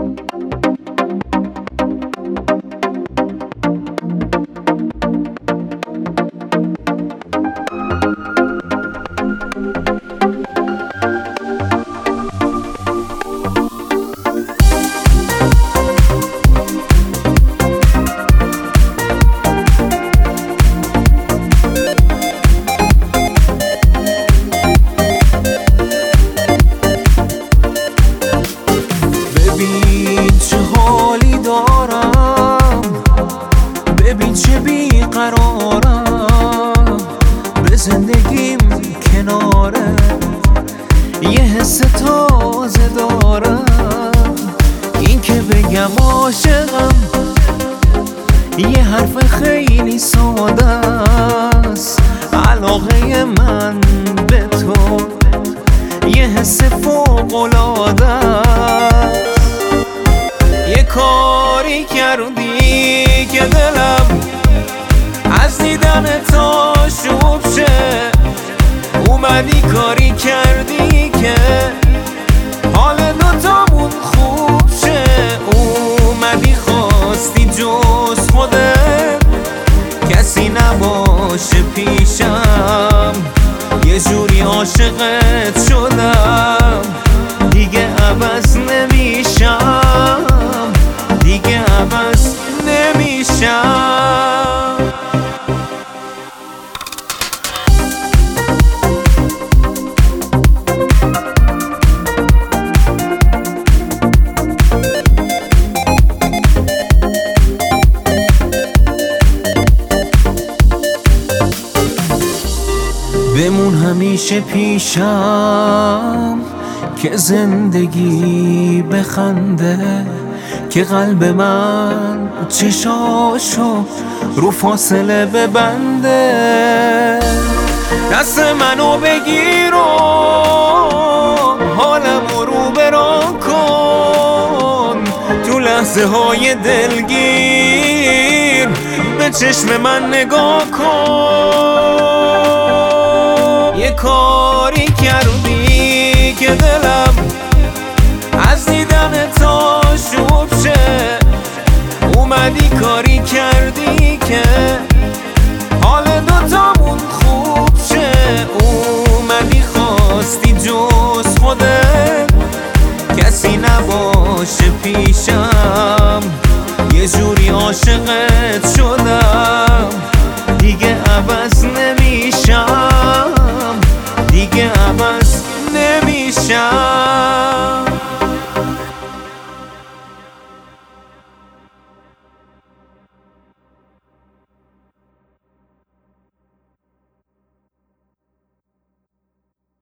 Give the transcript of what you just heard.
ببین چه حالی دارم، ببین چه بیقرارم، به زندگیم کناره یه حس تازه دارم. این که بگم عاشقم یه حرف خیلی ساده است، علاقه من به تو یه حس فوق‌العاده است. یه کاری کردی که دلم از دیدن تا شوب شه، اومدی کاری کردی که حال دوتامون خوب شه، اومدی خواستی جز خودت کسی نباشه پیشم، یه جوری عاشقت شدم دیگه عوض نمیشم، دیگه عوض نمیشم. بمون همیشه پیشم که زندگی بخنده، که قلب من چشاشو رو فاصله ببنده. دست منو بگیر و حالمو رو بران کن، تو لحظه های دلگیر به چشم من نگاه کن. یه کار